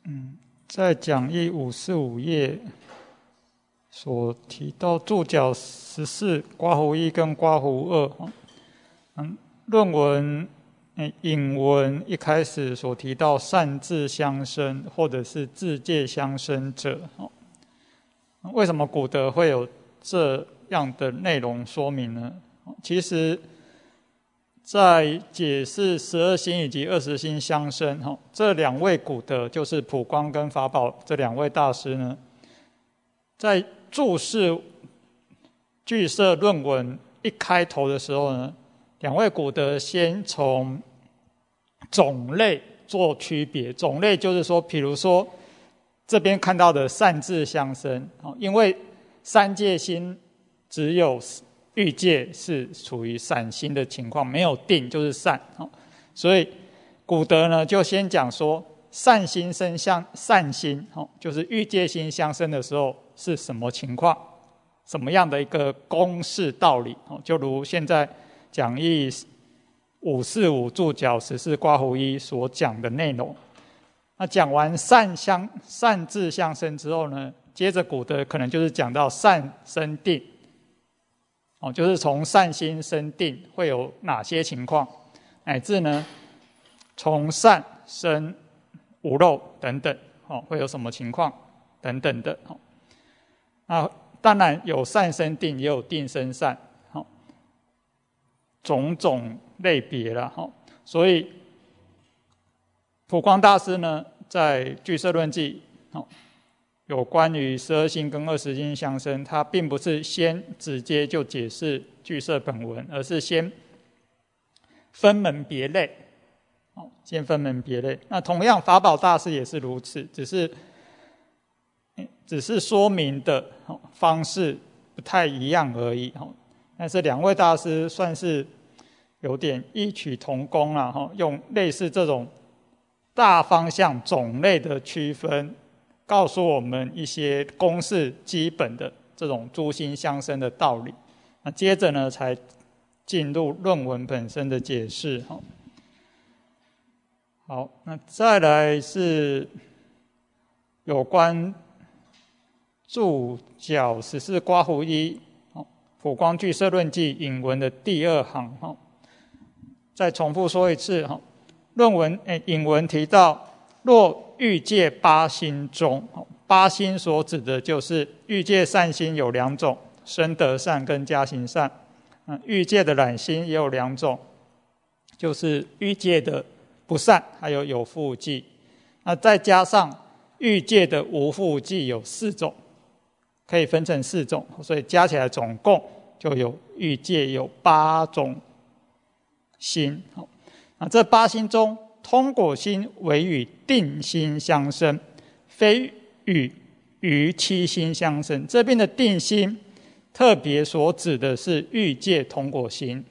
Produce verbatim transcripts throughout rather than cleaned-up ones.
嗯，在讲义五四五页所提到注脚十四刮胡一跟刮胡二，嗯，论文引文一开始所提到善自相生或者是自介相生者，为什么古德会有这样的内容说明呢？其实在解释十二心以及二十心相生，这两位古德就是普光跟法宝这两位大师呢，在注释句舍论文一开头的时候呢，两位古德先从种类做区别。种类就是说，比如说这边看到的善自相生，因为三界心只有欲界是处于散心的情况，没有定就是善，所以古德呢就先讲说善心生相善心，就是欲界心相生的时候是什么情况，什么样的一个公式道理，就如现在讲义五四五注脚十四刮胡一所讲的内容。那讲完善相善自相生之后呢，接着古德可能就是讲到善生定，哦，就是从善心生定会有哪些情况，乃至呢从善生无漏等等，哦，会有什么情况等等的，哦，那当然有善生定，也有定生善，哦，种种类别了，哦，所以普光大师呢，在俱舍论记，哦，有关于十二心跟二十心相生，他并不是先直接就解释俱舍本文，而是先分门别类，哦，先分门别类。那同样法宝大师也是如此，只是只是说明的方式不太一样而已，但是两位大师算是有点异曲同工啦，用类似这种大方向种类的区分，告诉我们一些公式基本的这种诸心相生的道理。那接着呢，才进入论文本身的解释。好，那再来是有关注脚十四刮胡一普光俱舍论记引文的第二行，再重复说一次。论文引文提到，若欲界八心中，八心所指的就是欲界善心有两种，生得善跟加行善。欲界的染心也有两种，就是欲界的不善还有有覆忌。那再加上欲界的无覆忌有四种，可以分成四种，所以加起来总共就有欲界有八种心。那这八心中，通果心为与定心相生，非与于七心相生。这边的定心特别所指的是欲界通果心。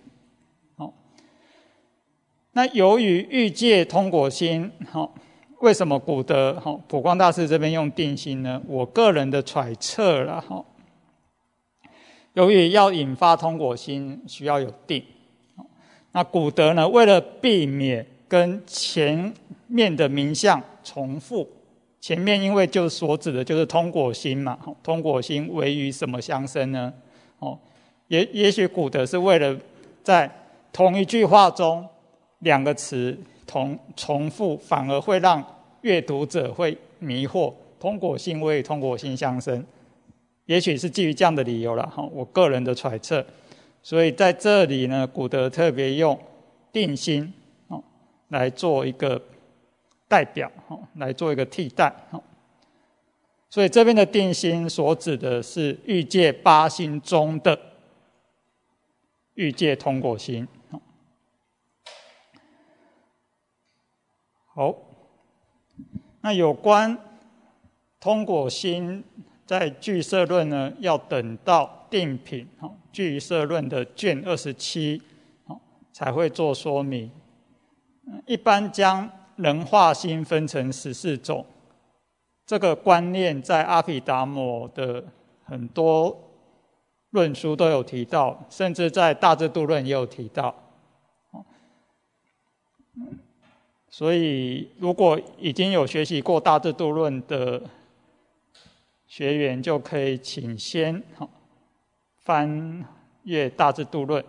那由于欲界通果心，为什么古德普光大师这边用定心呢？我个人的揣测啦，由于要引发通果心需要有定，那古德呢，为了避免跟前面的名相重复，前面因为就所指的就是通果心嘛，通果心为与什么相生呢？哦，也也许古德是为了在同一句话中两个词同重复，反而会让阅读者会迷惑，通果心为与通果心相生，也许是基于这样的理由啦，我个人的揣测。所以在这里呢，古德特别用定心来做一个代表，来做一个替代。所以这边的定心所指的是欲界八心中的欲界通果心。好，那有关通果心在俱舍论呢，要等到定品俱舍论的卷二十七才会做说明。一般将人化心分成十四种，这个观念在阿毗达摩的很多论书都有提到，甚至在大智度论也有提到。 所以如果已经有学习过大制度论的学员，就可以请先翻阅大制度论。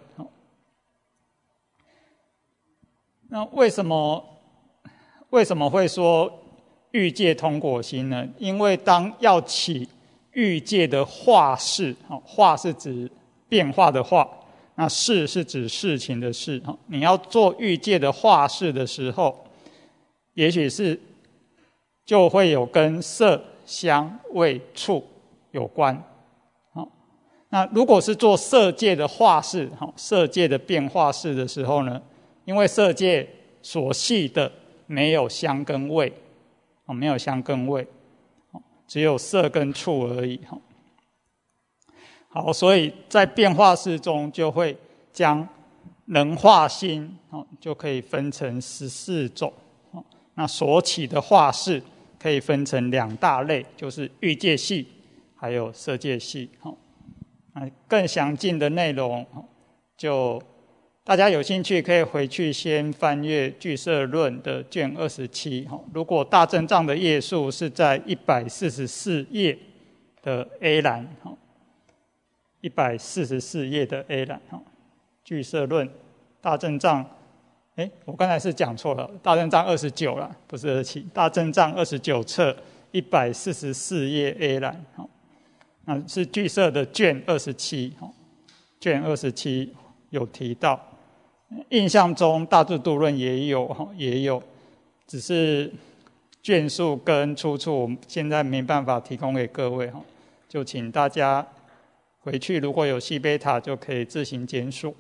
那为什么为什么会说欲界通果心呢？因为当要起欲界的化事，化是指变化的化，那事是指事情的事。你要做欲界的化事的时候，也许是就会有跟色香味触有关。那如果是做色界的化事，色界的变化事的时候呢，因为色界所系的没有香跟味，没有香跟味，只有色跟触而已。好，所以在变化事中就会将能化心就可以分成十四种。那所起的化事可以分成两大类，就是欲界系还有色界系。更详尽的内容，就大家有兴趣可以回去先翻阅《俱舍论》的卷二十七。如果大正藏的页数是在一百四十四页的 A 栏，一百四十四页的 A 栏，《俱舍论》大正藏，哎，我刚才是讲错了，大正藏二十九了，不是二十七，大正藏二十九册一百四十四页 A 栏。那是俱舍的卷二十七，卷二十七有提到，印象中大制度论也有，也有，只是卷数跟出处我们现在没办法提供给各位，就请大家回去如果有西贝塔就可以自行检索。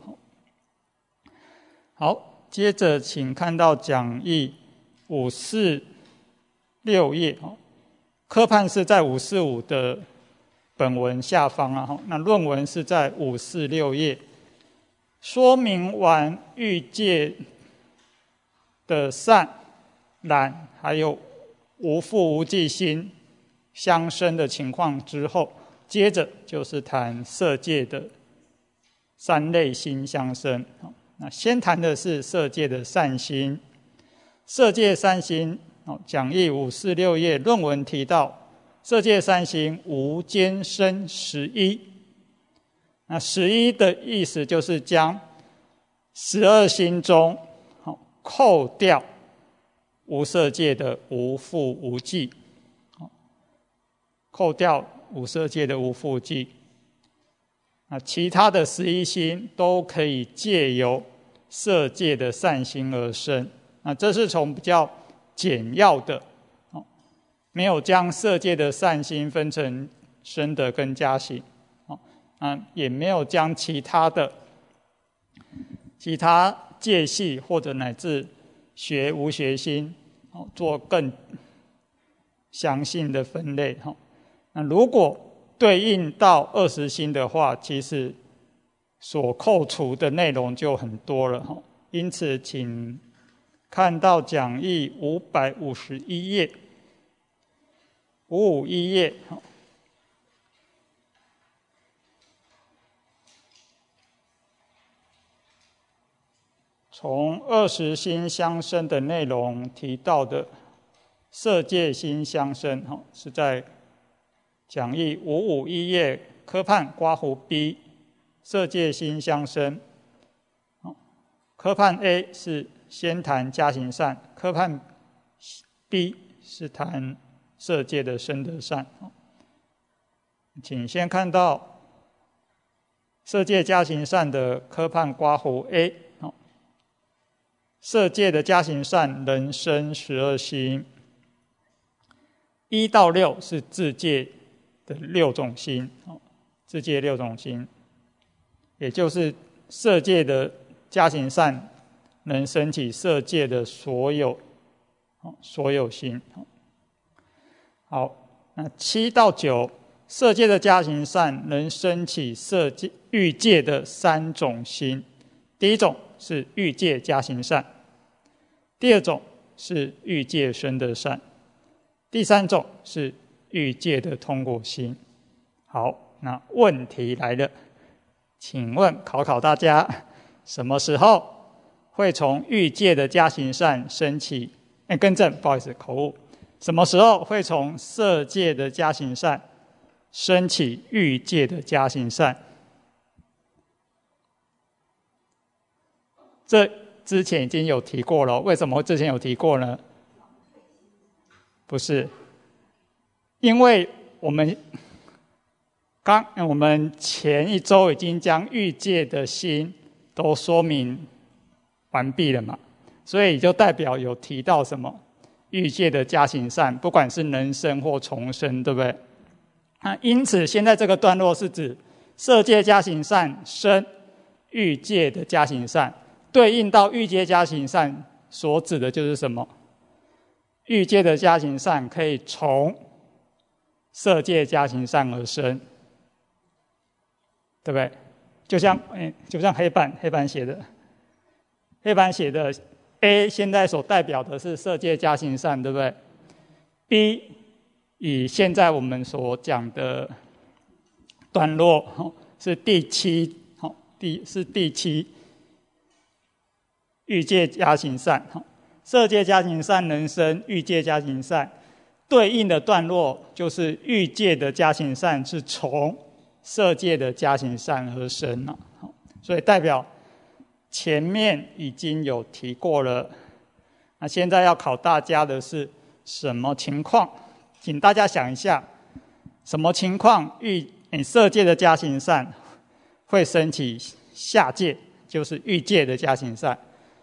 好，接着请看到讲义五四六页，科判是在五四五的本文下方啊，那论文是在五四六页，说明完欲界的善、染还有无覆无记心相生的情况之后，接着就是谈色界的三类心相生。那先谈的是色界的善心，色界善心，讲义五四六页论文提到。色界三心无间生十一，那十一的意思就是将十二心中扣掉无色界的无覆无记，扣掉无色界的无覆无记，那其他的十一心都可以借由色界的善心而生。那这是从比较简要的。没有将色界的善心分成生的跟加行，啊，也没有将其他的其他界系或者乃至学无学心做更详细的分类。那如果对应到二十心的话，其实所扣除的内容就很多了。因此，请看到讲义五百五十一页。五五一页，从二十心相生的内容提到的色界心相生，是在讲义五五一页科判刮胡 B 色界心相生。科判 A 是先谈加行善，科判 B 是谈色界的生得善。请先看到色界加行善的科判刮胡 A， 色界的加行善能生十二心，一到六是自界的六种心，自界六种心，也就是色界的加行善能升起色界的所有所有心。好，那七到九，色界的加行善能升起色界欲界的三种心。第一种是欲界加行善，第二种是欲界生得善，第三种是欲界的通果心。好，那问题来了，请问考考大家，什么时候会从欲界的加行善升起，哎，更正，不好意思，口误。什么时候会从色界的加行善升起欲界的加行善？这之前已经有提过了，为什么之前有提过呢？不是，因为我们刚我们前一周已经将欲界的心都说明完毕了嘛，所以就代表有提到什么欲界的加行善，不管是能生或重生，对不对？那因此现在这个段落是指色界加行善生欲界的加行善，对应到欲界加行善所指的就是什么？欲界的加行善可以从色界加行善而生，对不对？就像哎，就像黑板黑板写的，黑板写的 A 现在所代表的是色界加行善，对不对 ？B 以现在我们所讲的段落是第七，好，第是第七欲界加行善，色界加行善能生欲界加行善，对应的段落就是欲界的加行善是从色界的加行善而生了，所以代表前面已经有提过了。那现在要考大家的是什么情况？请大家想一下，什么情况欲色界的加行善会升起下界，就是欲界的加行善？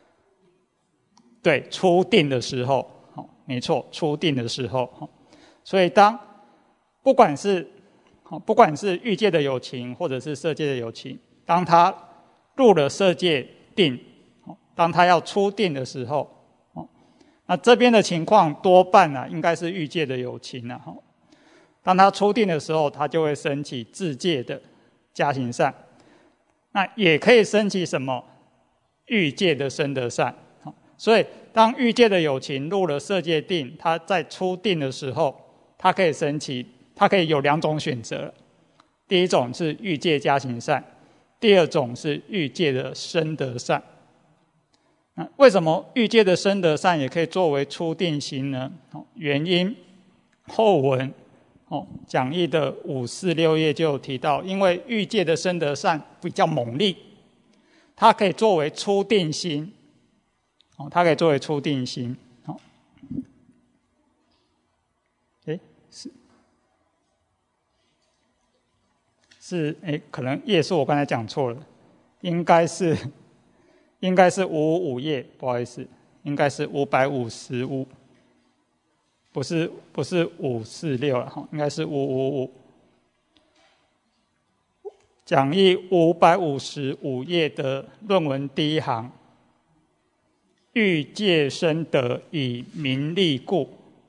对，初定的时候，没错，初定的时候。所以当不管是不管是欲界的有情，或者是色界的有情，当他入了色界定，当他要初定的时候，那这边的情况多半啊，应该是欲界的有情啊。当他初定的时候，他就会升起自界的加行善，那也可以升起什么欲界的生得善。所以当欲界的有情入了色界定，他在初定的时候，他可以升起，他可以有两种选择。第一种是欲界加行善，第二种是欲界的生得善。那为什么欲界的生得善也可以作为初定心呢？原因后文讲义的五四六页就有提到，因为欲界的生得善比较猛烈，它可以作为初定心。它可以作为初定心。好，哎，是是哎，可能页数我刚才讲错了，应该是应该是五五五页，不好意思，应该是五百五十五，不是不是五四六了哈，应该是五五五。讲义五百五十五页的论文第一行。欲界生得以名利故，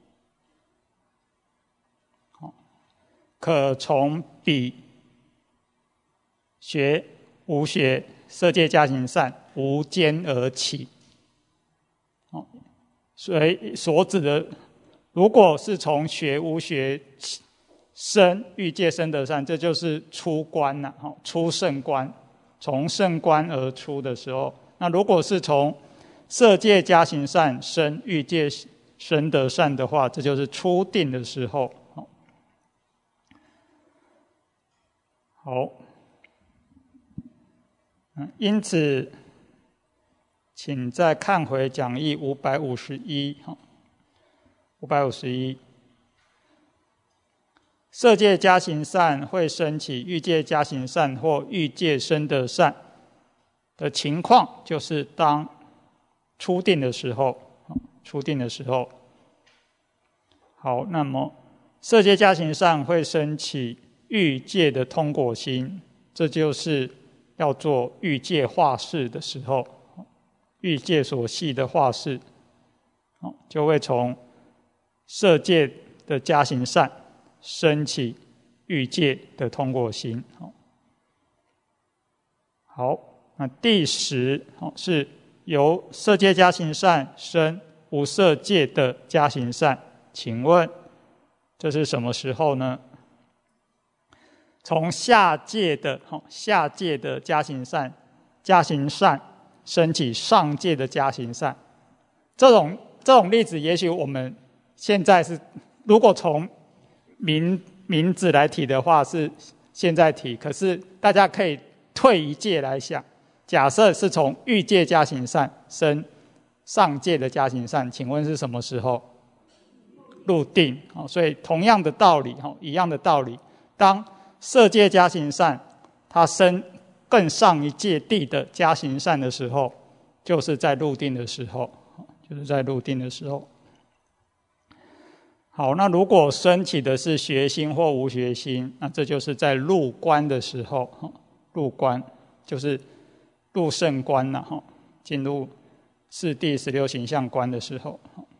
可从彼学无学色界加行善无间而起。所以所指的，如果是从学无学生欲界生得善，这就是出观了，出圣观，从圣观而出的时候。那如果是从色界加行善生欲界生得善的话，这就是初定的时候。好，因此请再看回讲义五百五十一，五百五十一，色界加行善会升起欲界加行善或欲界生得善的情况，就是当初定的时候，初定的时候。好，那么色界加行善会升起欲界的通果心，这就是要做欲界化事的时候，欲界所系的化事，就会从色界的加行善升起欲界的通果心。好，那第十是由色界加行善生无色界的加行善，请问这是什么时候呢？从下界的下界的加行善加行善升起上界的加行善。这种这种例子，也许我们现在是，如果从名名字来提的话，是现在提。可是大家可以退一界来想，假设是从欲界加行善升上界的加行善，请问是什么时候？入定。所以同样的道理，一样的道理，当色界加行善它升更上一界地的加行善的时候，就是在入定的时候，就是在入定的时候。好，那如果升起的是学心或无学心，那这就是在入观的时候，入观就是入圣观了，进入四谛十六行相观的时候。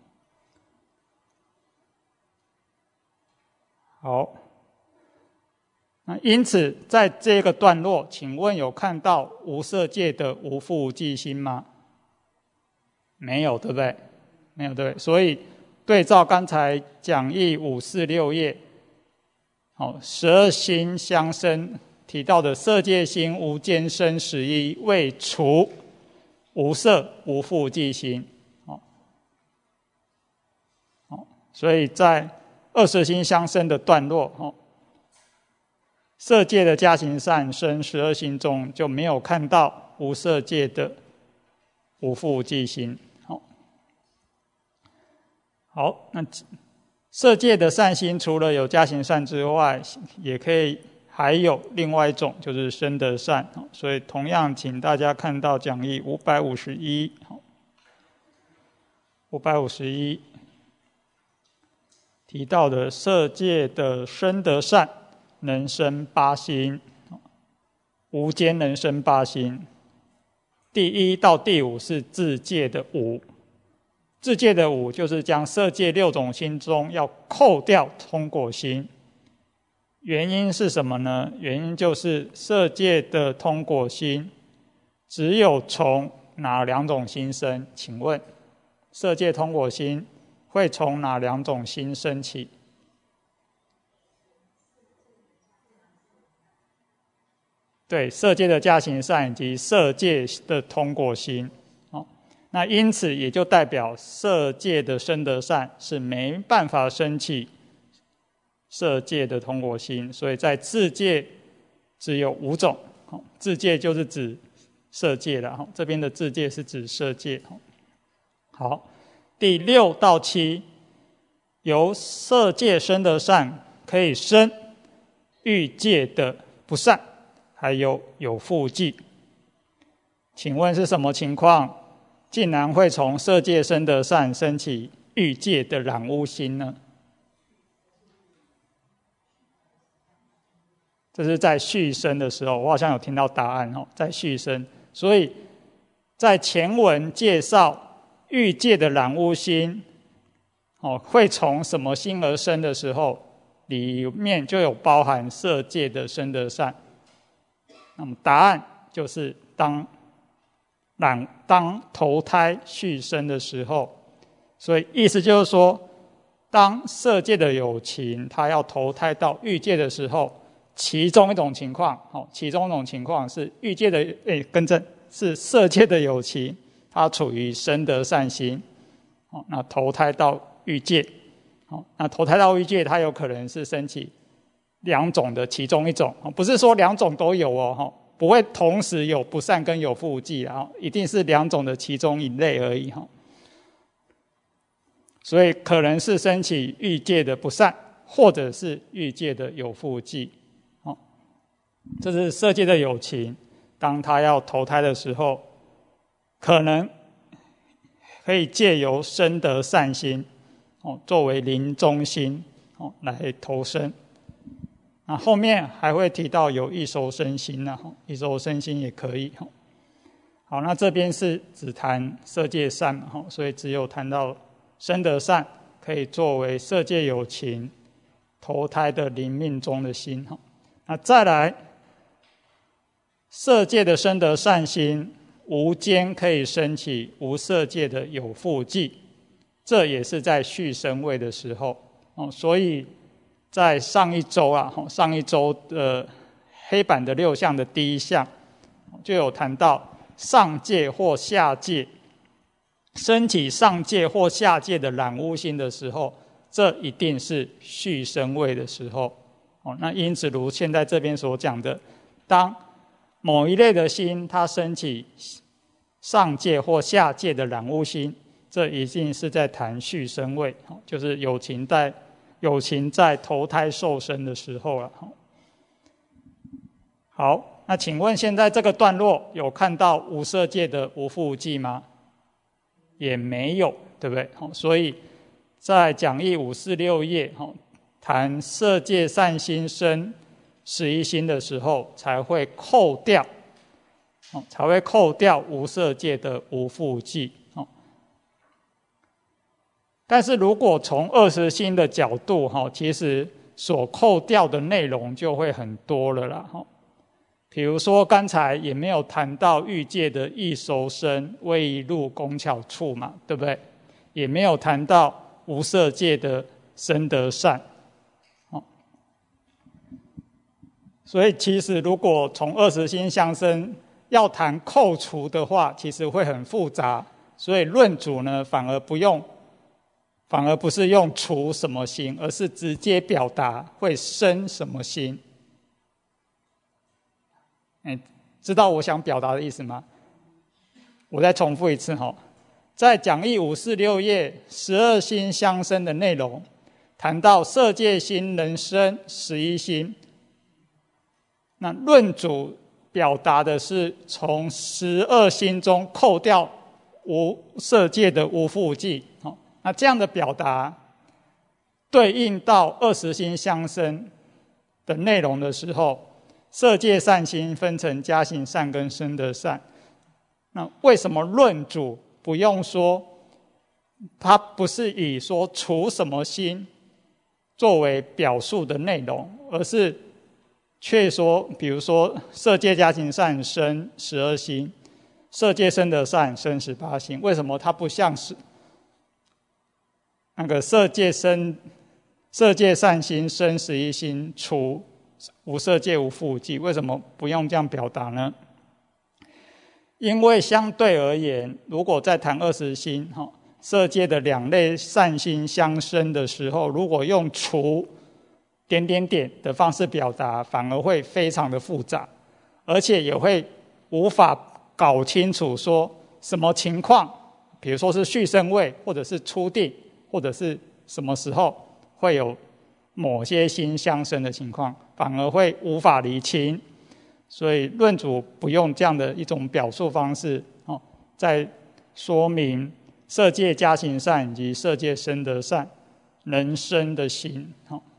好，那因此在这个段落，请问有看到无色界的无复无记心吗？没有，对不对？没有，对不对？所以对照刚才讲义五四六页，好，十二心相生提到的色界心无间生十一，未除无色无复无记心。好，好，所以在二十心相生的段落，色界的加行善生十二心中就没有看到无色界的无复无记心。好，那色界的善心除了有加行善之外，也可以还有另外一种，就是生得善。所以同样请大家看到讲义五百五十一，五百五十一提到的色界的生得善能生八心，无间能生八心。第一到第五是自界的五，自界的五就是将色界六种心中要扣掉通果心。原因是什么呢？原因就是色界的通果心只有从哪两种心生？请问色界通果心会从哪两种心升起？对，色界的加行善以及色界的通果心。那因此也就代表色界的生得善是没办法升起色界的通果心，所以在自界只有五种。自界就是指色界了，这边的自界是指色界。好，第六到七由色界生得善可以生欲界的不善，还有有复记。请问是什么情况竟然会从色界生得善升起欲界的染污心呢？这是在续生的时候，我好像有听到答案，在续生。所以在前文介绍欲界的染污心会从什么心而生的时候，里面就有包含色界的生得善。那么答案就是当染当投胎续生的时候，所以意思就是说，当色界的有情他要投胎到欲界的时候，其中一种情况，其中一种情况是欲界的，诶，更正，是色界的有情，他处于生得善心，那投胎到欲界，那投胎到欲界，它有可能是升起两种的其中一种，不是说两种都有哦。不会同时有不善跟有复记，一定是两种的其中一类而已。所以可能是升起欲界的不善，或者是欲界的有复记。这是色界的有情，当他要投胎的时候，可能可以借由生得善心作为临终心来投生。那后面还会提到有一熟生心，一熟生心也可以。好，那这边是只谈色界善，所以只有谈到生得善可以作为色界有情投胎的临命中的心。那再来，色界的生得善心无间可以升起无色界的有复记，这也是在续生位的时候。所以在上一周啊，上一周的黑板的六项的第一项就有谈到上界或下界，升起上界或下界的染污心的时候，这一定是续生位的时候。哦，那因此如现在这边所讲的，当某一类的心它升起上界或下界的染污心，这一定是在谈续生位，就是有情在有情在投胎受生的时候了。好，那请问现在这个段落有看到无色界的无复无记吗？也没有，对不对？所以在讲义五四六页谈色界善心生十一心的时候，才会扣掉，才会扣掉无色界的无复记。但是如果从二十心的角度，其实所扣掉的内容就会很多了啦。比如说刚才也没有谈到欲界的异熟生、威仪路、工巧处嘛，对不对？也没有谈到无色界的生得善。所以其实如果从二十心相生要谈扣除的话，其实会很复杂。所以论主呢，反而不用，反而不是用除什么心，而是直接表达会生什么心。哎，知道我想表达的意思吗？我再重复一次哈，在讲义五四六页十二心相生的内容，谈到色界心能生十一心。那论主表达的是从十二心中扣掉无色界的无复无记。那这样的表达对应到二十心相生的内容的时候，色界善心分成加行善跟生得善。那为什么论主不用说，它不是以说除什么心作为表述的内容，而是却说，比如说色界加行善生十二心，色界生得善生十八心？为什么它不像是那个色界生色界善心生十一心，除无色界无复无记？为什么不用这样表达呢？因为相对而言，如果在谈二十心，色界的两类善心相生的时候，如果用除点点点的方式表达，反而会非常的复杂，而且也会无法搞清楚说什么情况，比如说是续生位，或者是初定，或者是什么时候会有某些心相生的情况，反而会无法厘清。所以论主不用这样的一种表述方式，在说明色界加行善以及色界生得善能生的心。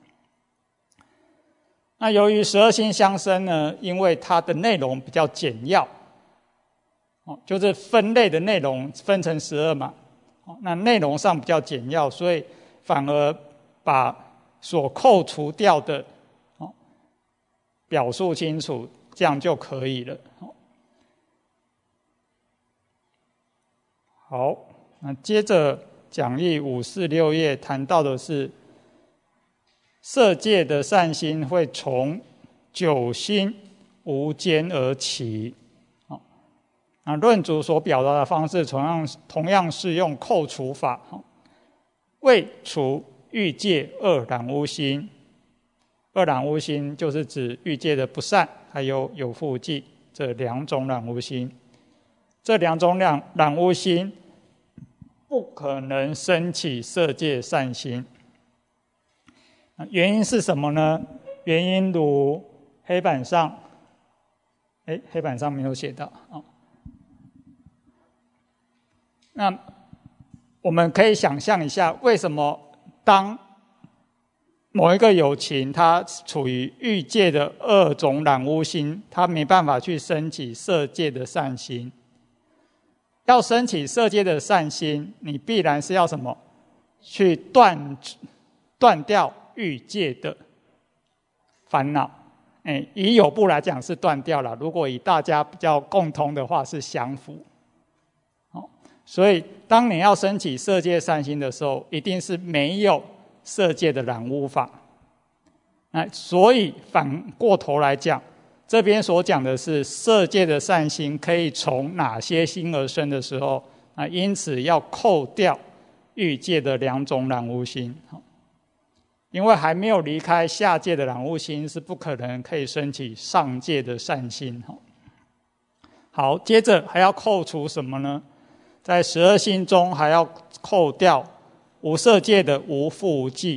那由于十二心相生呢，因为它的内容比较简要，就是分类的内容分成十二嘛，那内容上比较简要，所以反而把所扣除掉的表述清楚，这样就可以了。好，那接着讲义五四六页谈到的是色界的善心会从九心无间而起。那论主所表达的方式同样同样是用扣除法，为除欲界二染污心。二染污心就是指欲界的不善还有有复无记这两种染污心。这两种染染污心不可能升起色界善心。原因是什么呢？原因如黑板上，哎，黑板上没有写到。那我们可以想象一下，为什么当某一个有情它处于欲界的二种染污心，它没办法去升起色界的善心。要升起色界的善心，你必然是要什么？去断断掉欲界的烦恼。哎，以有部来讲是断掉了，如果以大家比较共同的话是降伏。哦，所以当你要升起色界善心的时候，一定是没有色界的染污法。那所以反过头来讲， 这边所讲的是色界的善心可以从哪些心而生的时候，那因此要扣掉欲界的两种染污心，因为还没有离开下界的染污心，是不可能可以升起上界的善心。好，接着还要扣除什么呢？在十二心中还要扣掉无色界的无覆无记。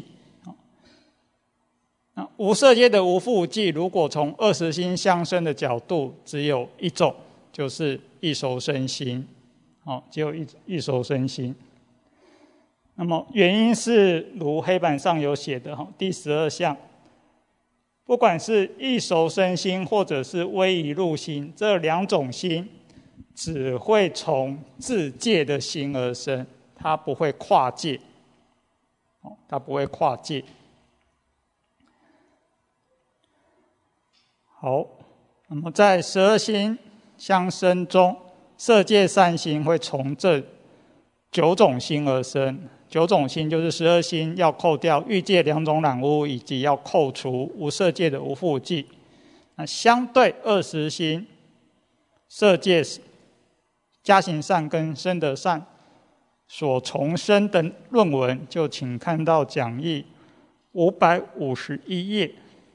那无色界的无覆无记，如果从二十心相生的角度，只有一种，就是异熟生心，哦，只有一异熟生心。那么原因是如黑板上有写的第十二项，不管是异熟生心或者是微移入心，这两种心只会从自界的心而生，它不会跨界，它不会跨界。好，那么在十二心相生中，色界善心会从这九种心而生。九种心就是十二心，要扣掉欲界两种染污，以及要扣除无色界的无覆无记。那相对二十心，色界加行善跟生得善所重生的论文，就请看到讲义五百五十一页。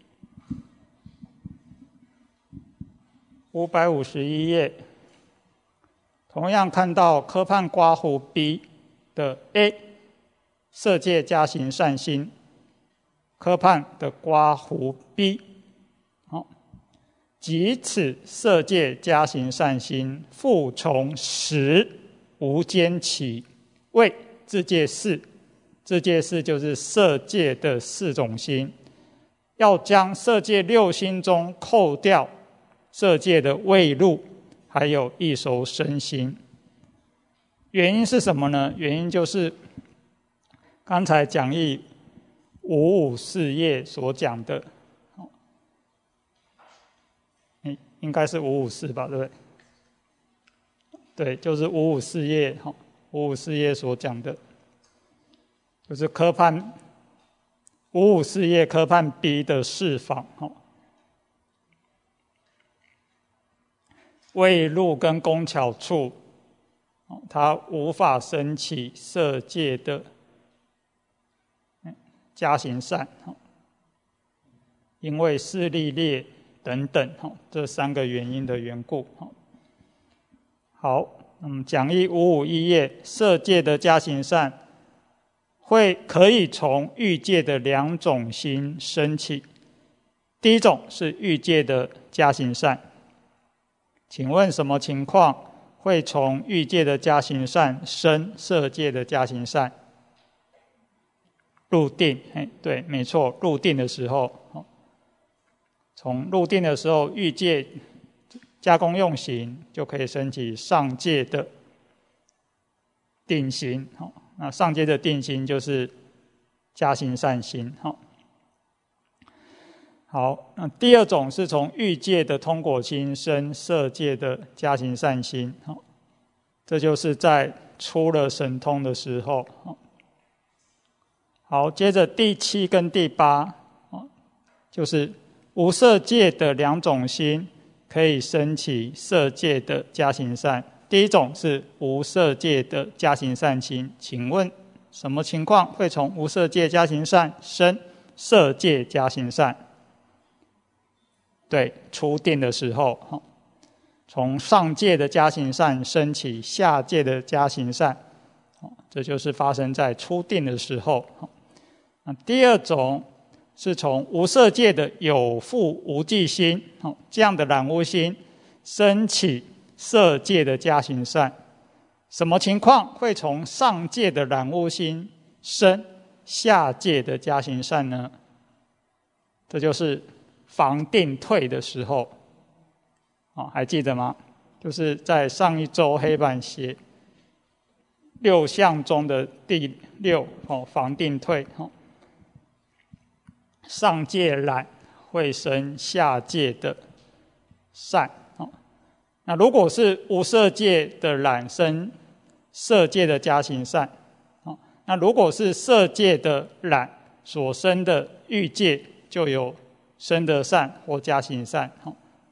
五百五十一页，同样看到科判刮胡 B 的 A 色界加行善心，科判的刮胡 B， 好，即此色界加行善心，复从十无间起，为自界四。自界四就是色界的四种心，要将色界六心中扣掉色界的未入，还有异熟生心。原因是什么呢？原因就是刚才讲义五五四页所讲的，应该是五五四吧，对不对？对，就是五五四页，五五四页所讲的，就是科判五五四页科判 B 的释放。未入跟工巧处，它无法升起色界的加行善，因为势力劣等等这三个原因的缘故。好，嗯，讲义五五一页，色界的加行善会可以从欲界的两种心升起。第一种是欲界的加行善，请问什么情况会从欲界的加行善生色界的加行善？入定，对，没错，入定的时候，从入定的时候，欲界加工用行就可以升起上界的定心。那上界的定心就是加行善心。好，那第二种是从欲界的通果心生色界的加行善心，这就是在出了神通的时候。好，接着第七跟第八，就是无色界的两种心可以升起色界的加行善。第一种是无色界的加行善心，请问什么情况会从无色界加行善生色界加行善？对，初定的时候，从上界的加行善升起下界的加行善，这就是发生在初定的时候。第二种是从无色界的有覆无记心，这样的染污心升起色界的加行善。什么情况会从上界的染污心生下界的加行善呢？这就是防定退的时候，哦，还记得吗？就是在上一周黑板写六项中的第六，哦，防定退，哦，上界染会生下界的善，哦，那如果是无色界的染生色界的加行善，哦，那如果是色界的染所生的欲界，就有生得善或加行善。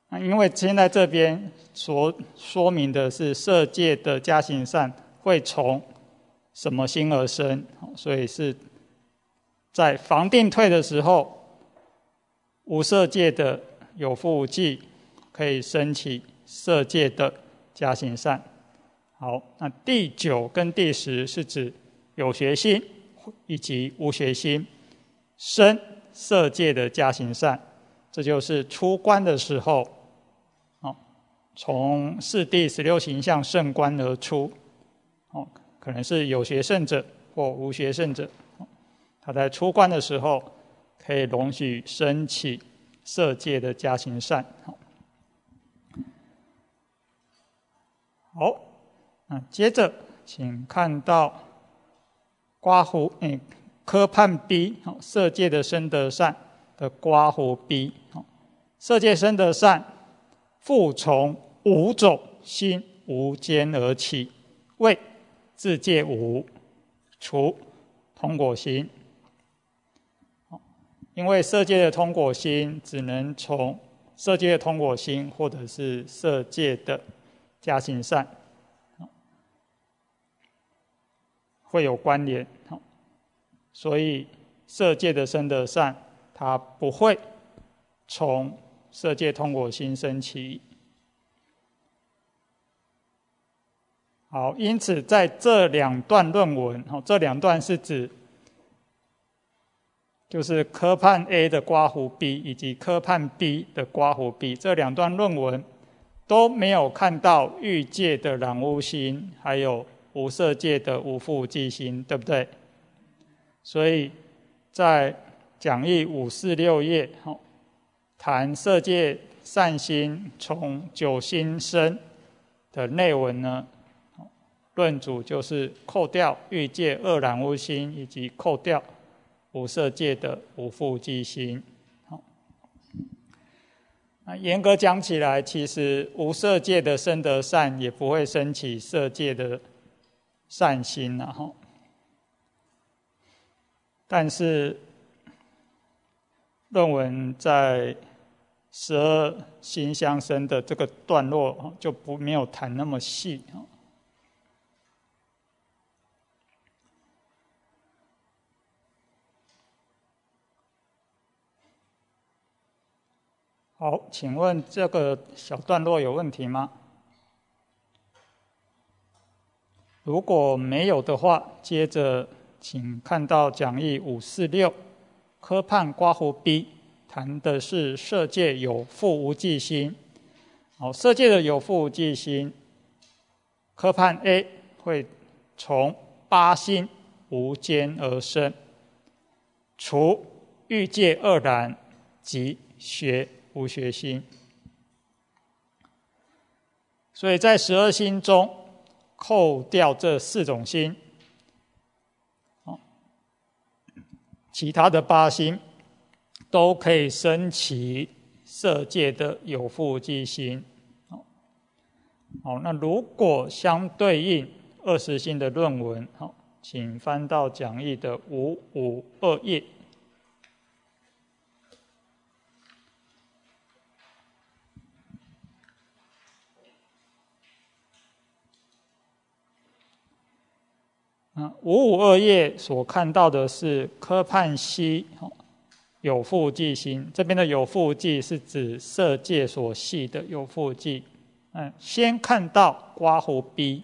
那因为现在这边所说明的是色界的加行善会从什么心而生，所以是在房定退的时候，无色界的有覆无记可以升起色界的加行善。好，那第九跟第十是指有学心以及无学心生色界的加行善，这就是出关的时候，哦，从四谛十六行相圣观而出，哦，可能是有学圣者或无学圣者，哦，他在出关的时候可以容许升起色界的加行善。好，那接着请看到刮胡诶科判 B 色界的生得善的刮胡 B， 色界生得善复从五种心无间而起，为自界无，除通果心。因为色界的通果心只能从色界的通果心或者是色界的加行善会有关联，所以色界的生得善它不会从色界通果心升起。好，因此在这两段论文，这两段是指就是科判 A 的刮胡 B 以及科判 B 的刮胡 B， 这两段论文都没有看到欲界的染污心，还有无色界的无覆无记心，对不对？所以在讲义五四六页谈色界善心从九心生的内文呢，论主就是扣掉欲界二染污心，以及扣掉无色界的无覆无记心。那严格讲起来，其实无色界的生得善也不会升起色界的善心啊，但是论文在十二心相生的这个段落就不没有谈那么细。好，请问这个小段落有问题吗？如果没有的话，接着请看到讲义五四六科判刮胡 B， 谈的是色界有覆无记心。好，色界的有覆无记心，科判 A 会从八心无间而生，除欲界二染及学无学心。所以在十二心中扣掉这四种心，其他的八心都可以升起色界的有覆无记心。好，那如果相对应二十心的论文，好，请翻到讲义的五五二页。五五二页所看到的是科判 C 有覆无记心，这边的有覆无记是指色界所系的有覆无记。嗯，先看到刮胡 B，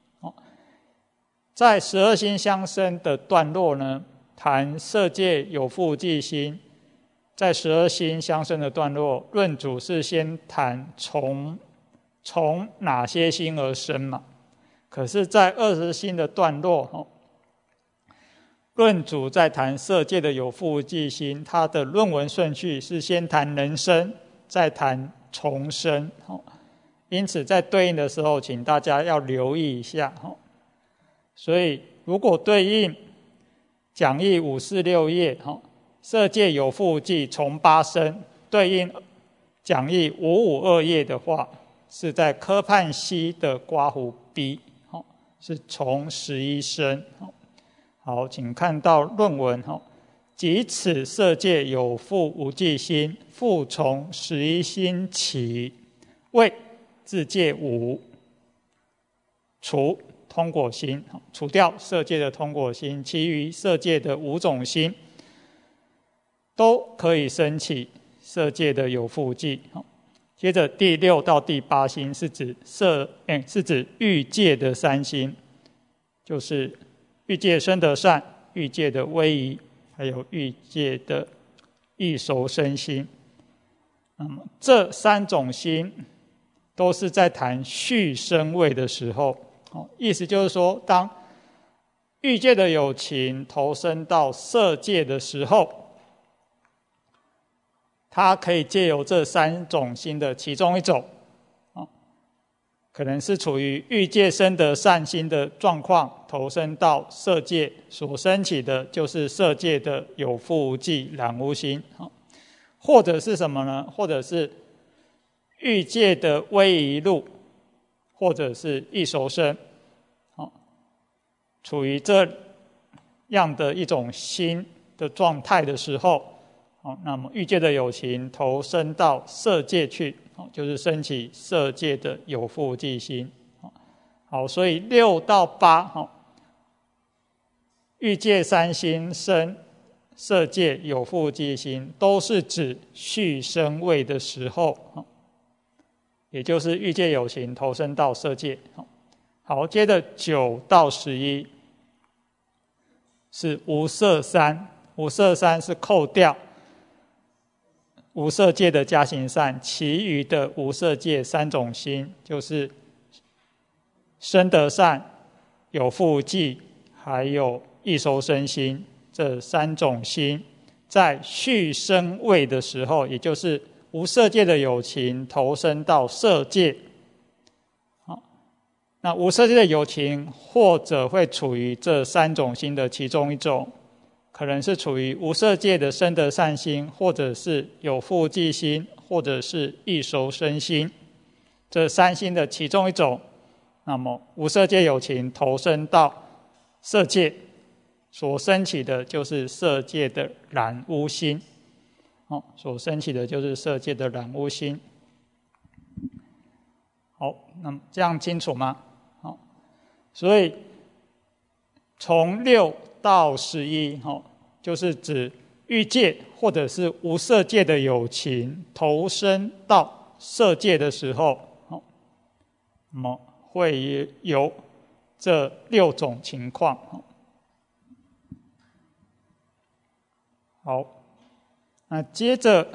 在十二心相生的段落呢，谈色界有覆无记心，在十二心相生的段落，论主是先谈从从哪些心而生嘛。可是在二十心的段落，论主在谈色界的有覆无记心，他的论文顺序是先谈能生，再谈重生。因此在对应的时候，请大家要留意一下。所以如果对应讲义五四六页，色界有覆无记从八生，对应讲义五五二页的话，是在科判 C 的刮胡 B，是从十一生。好，请看到论文即此色界有复无记心，复从十一心起，谓自界无，除通果心，除掉色界的通果心，其余色界的五种心都可以生起色界的有复记。接着第六到第八心是指色，哎，是指欲界的三心，就是欲界生得善、欲界的威仪，还有欲界的异熟生心。那么这三种心都是在谈续生位的时候，意思就是说，当欲界的有情投生到色界的时候，它可以借由这三种心的其中一种，可能是处于欲界生得善心的状况，投生到色界，所生起的就是色界的有复无记染污心，或者是什么呢？或者是欲界的威仪路，或者是异熟生，处于这样的一种心的状态的时候，那么欲界的有情投生到色界去，就是升起色界的有复无记心。好，所以六到八，欲界三心生色界有复无记心，都是指续生位的时候，也就是欲界有情投生到色界。好，接着九到十一是无色三，无色三是扣掉无色界的加行善，其余的无色界三种心，就是生得善、有复无记，还有异熟生心，这三种心在续生位的时候，也就是无色界的有情投生到色界，那无色界的有情或者会处于这三种心的其中一种，可能是处于无色界的生得善心，或者是有复无记心，或者是异熟生心，这三心的其中一种。那么无色界有情投生到色界，所升起的就是色界的染污心，哦，所升起的就是色界的染污心。好，那么这样清楚吗？好，所以从六到十一，就是指欲界或者是无色界的有情投生到色界的时候，那么会有这六种情况。好，那接着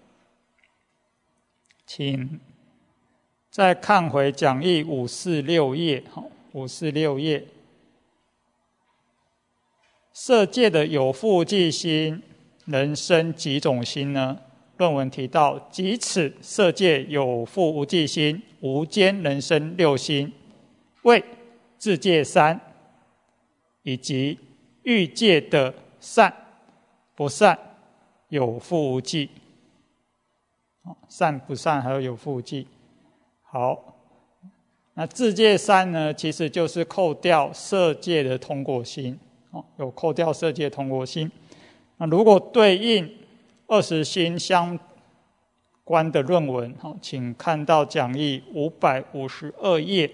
请再看回讲义五四六页，五四六页。色界的有复无记心能生几种心呢？论文提到，即此色界有复无记心，无间能生六心，谓自界三，以及欲界的善、不善、有复无记。善不善还有有复无记。好，那自界三呢，其实就是扣掉色界的通果心。有扣掉色界通果心，那如果对应二十心相关的论文，请看到讲义五百五十二页，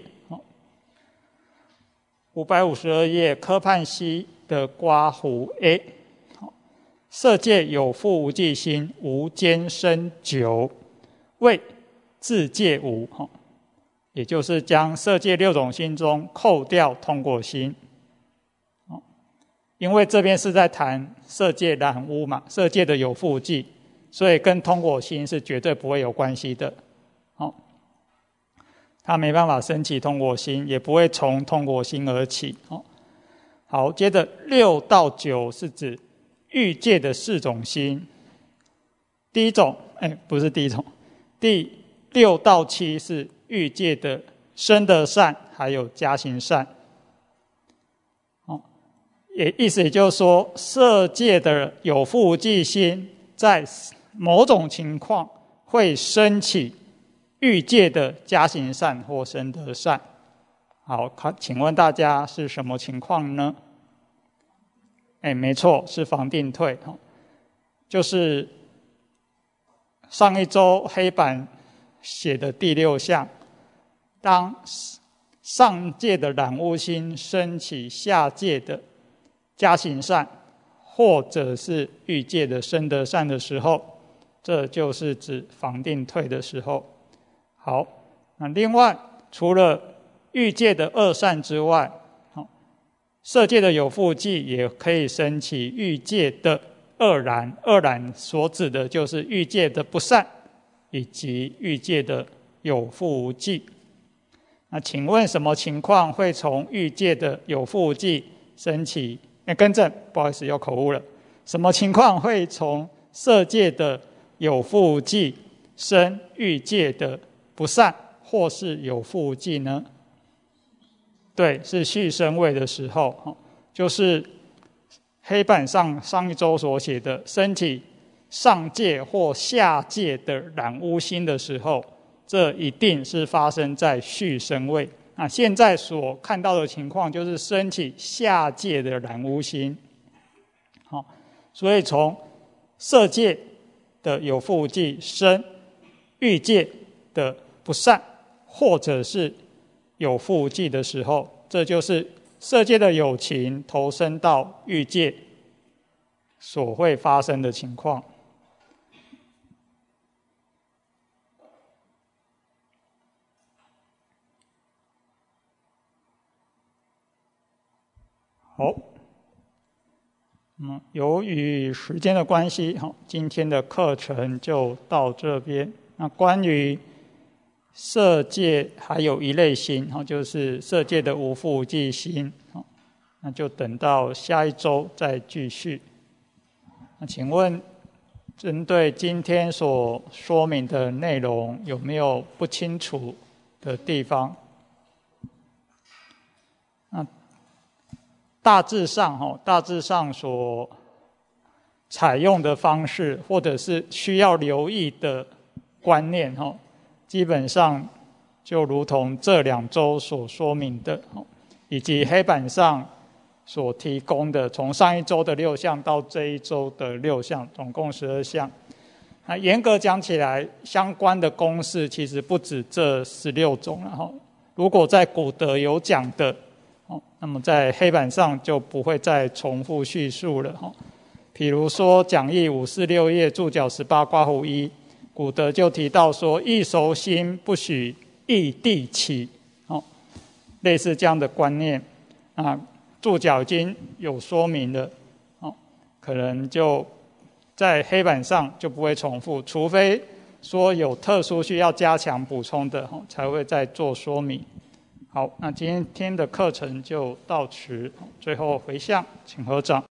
五百五十二页科判西的刮胡 A， 色界有复无记心，无间生九，谓自界无，也就是将色界六种心中扣掉通果心。因为这边是在谈色界染污嘛，色界的有复无记，所以跟通果心是绝对不会有关系的。好，它没办法升起通果心，也不会从通果心而起。好，接着六到九是指欲界的四种心。第一种，哎，不是第一种，第六到七是欲界的生得善，还有加行善。也意思也就是说，色界的有复无记心，在某种情况会升起欲界的加行善或生得善。好，请问大家是什么情况呢？ 哎，没错，是房定退，就是上一周黑板写的第六项，当上界的染污星升起下界的加行善，或者是欲界的生得善的时候，这就是指房定退的时候。好，那另外除了欲界的恶善之外，色界的有覆忌也可以升起欲界的恶染。恶染所指的就是欲界的不善以及欲界的有覆忌。那请问什么情况会从欲界的有覆忌升起？哎，更正，不好意思，又口误了。什么情况会从色界的有覆忌升欲界的不善或是有覆忌呢？对，是续生位的时候，就是黑板上上一周所写的升起上界或下界的染污星的时候，这一定是发生在续生位。那现在所看到的情况就是升起下界的染污星。好，所以从色界的有覆忌升欲界的不善或者是有覆忌的时候，这就是色界的有情投生到欲界所会发生的情况。好，嗯，由于时间的关系，今天的课程就到这边。那关于色界还有一类星，就是色界的无覆忌星，那就等到下一周再继续。那请问，针对今天所说明的内容，有没有不清楚的地方？那大致上，大致上所采用的方式，或者是需要留意的观念，基本上就如同这两周所说明的，以及黑板上所提供的，从上一周的六项到这一周的六项，总共十二项。那严格讲起来，相关的公式其实不止这十六种了。如果在古德有讲的，那么在黑板上就不会再重复叙述了。比如说讲义五四六页注脚十八括弧一，古德就提到说，异熟心不许异地起，类似这样的观念啊，注脚已经有说明了，可能就在黑板上就不会重复，除非说有特殊需要加强补充的，才会再做说明。好，那今天的课程就到此，最后回向，请合掌。